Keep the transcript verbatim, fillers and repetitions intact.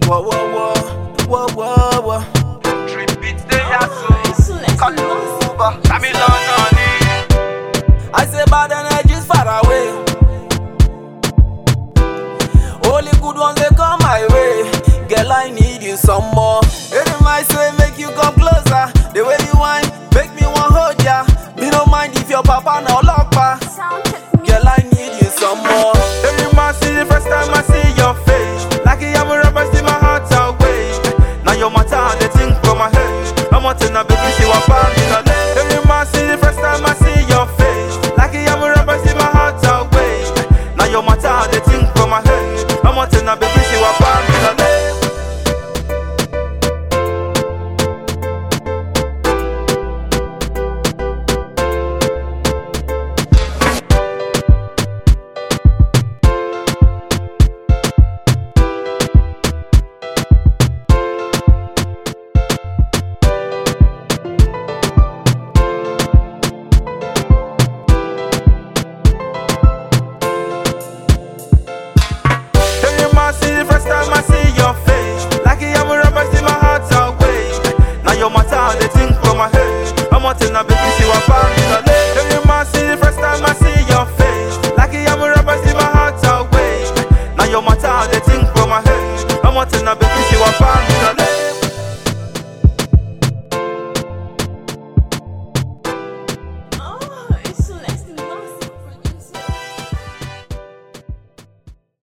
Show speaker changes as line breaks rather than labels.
Whoa, whoa, whoa, whoa, whoa, whoa.
Trip beats the yasso. Kaluba, Babylon on it.
I say bad energies far away. Only good ones they come my way. Girl, I need you some more. It might say make you come closer. The way you whine, make me want hold ya. Me no mind if your papa no lock pa. Girl, I need you some more.
Every man see the first time I see your face. Like I'm a rubber, see my heart away. Now your matter, they think from my head. I'm not in a baby, she want part in a leg. Every man see the first time I see your face. Like I'm a rubber, see my heart away. Now your matter, they think from my head. I'm not in a baby, she want part in a leg. Your matter, they think from my head. I'm not in a baby, she want